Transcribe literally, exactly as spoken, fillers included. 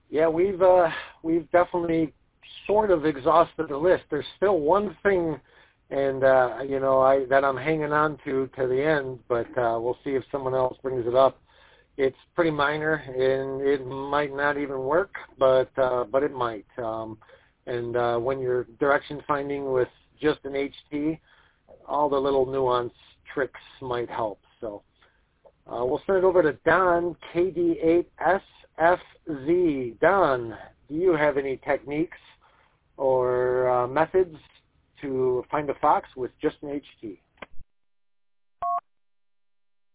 Yeah, we've uh, we've definitely sort of exhausted the list. There's still one thing, and uh, you know, I that I'm hanging on to to the end, but uh, we'll see if someone else brings it up. It's pretty minor, and it might not even work, but uh, but it might. Um, and uh, when you're direction finding with just an H T, all the little nuance tricks might help. So uh, we'll send it over to Don, K D eight S F Z. Don, do you have any techniques or uh, methods to find a fox with just an H T?